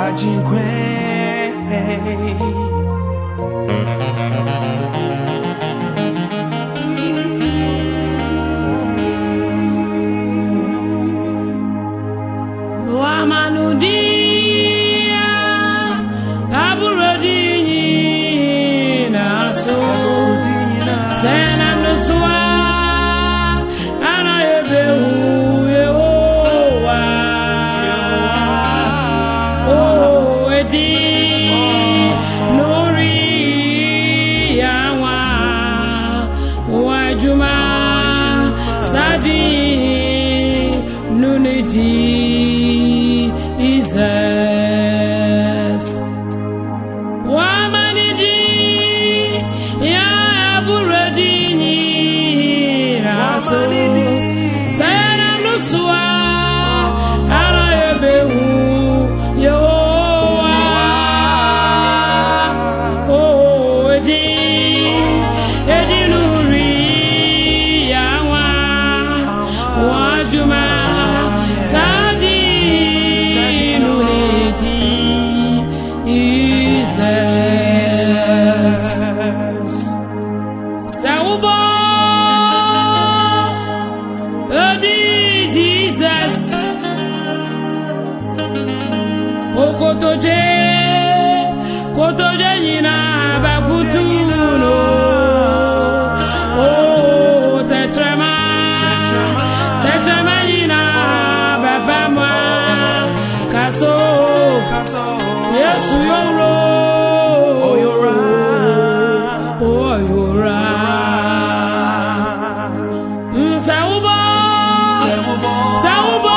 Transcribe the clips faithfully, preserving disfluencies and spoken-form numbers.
Ajinkwe. Wamanudia aburodini naso sena nuswa ana yebehu yehowa oh edi nori yawa wajuma sadi nuniji Jesus Wamaniji ya aburadini raso sayana nuswa ara yebehu yehowa oh edi edi nuri yawa wajuma sadi Jesus Saubo Odi Jesus Okotoje Kotoje nina bakutuno Oh tetrama Tetrama nina babamwa Kaso Yesu yoro Oh yora Oh yora Saubo Saubo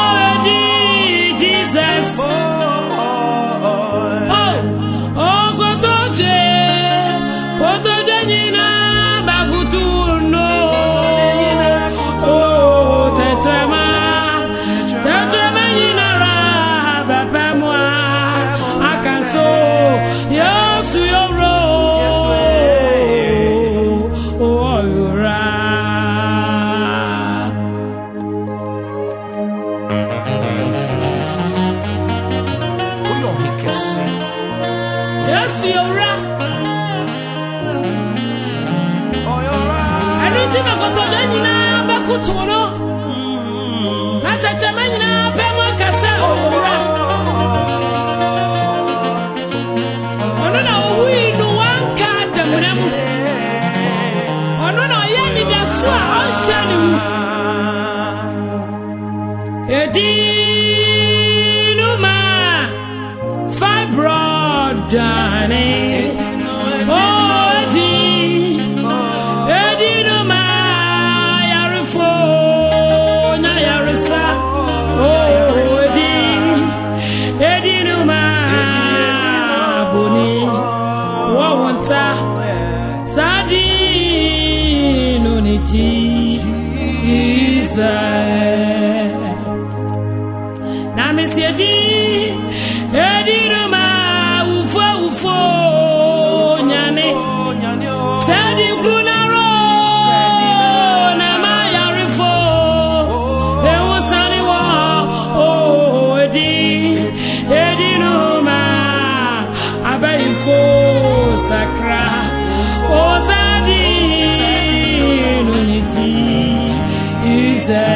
Jesus Oh Oh gotoje Gotoje nina bagutuno Oh tetrama Tetrama nina ra babamwa Akaso Yesu yoro Oh yora Yesu yora Oh yora Anuti makotoje nina bakutuno Natacha nina pemwa kasa oh yora Ono na owi no wanka damunemu Ono na oyani biaso a onshani mu Edinuma fibroid Johnny Oh Edi Edinuma yarifo na yarisa Oh Edi Edinuma boni wawanta sadi nuniti Jesus na mesiedi Edinuma ufo ufo nyane sadi kunaro na mayarifo ewusani wo oh edi Edinuma abayifo sakra oh sadi nuniti ize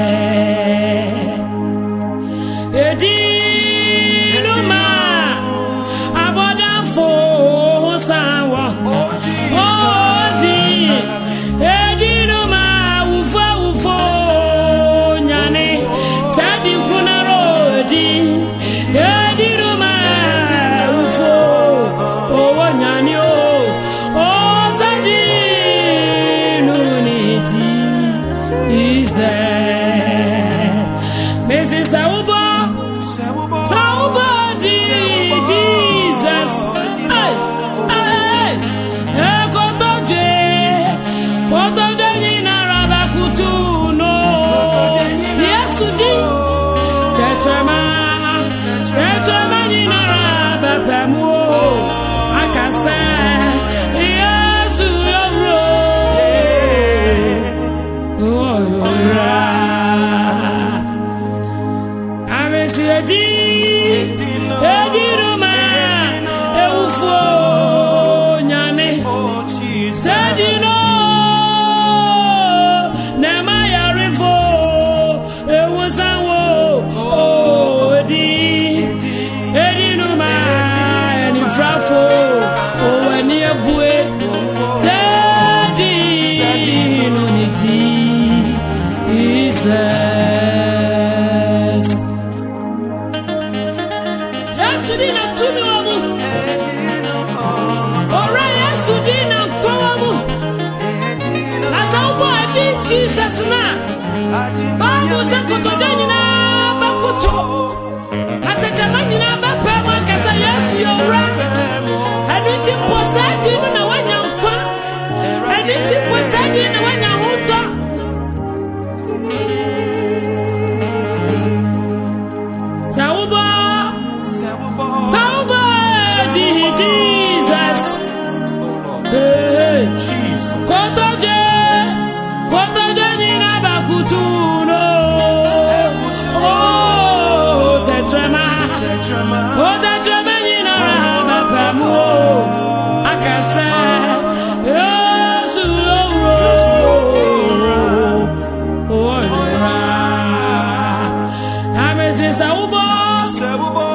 Edinuma abodafo sawa Odi Edinuma ufo ufo nyane sadi funaro di Edinuma ufo owo nyane o o sadi nuniti ize Missus Saubo Edi, Edi Roma, Eufo, Nyane, Edi no, Nemaya Rivo, Ewasawo, oh Edi, Edi Roma, Eni Frafo, oh Eni Ebue, Edi, no Niti, Jesus. Yasudina tunuamu, ora Yasudina kowamu. Asaubo adi Jesus na, babu zakotojani na bakuto. Atajamani na bapema kasa Yesu yora. Aditi posadi na wanya ukwa, aditi posadi na wanya huto. Saubo, Saubo, Jesus, hey, Jesus. Kotoje, kotoje ni na bakutuno. Oh, tetrama, oh tetrama ni na bapamu. Akasa, Yesu, oh, oh, oh, Saubo,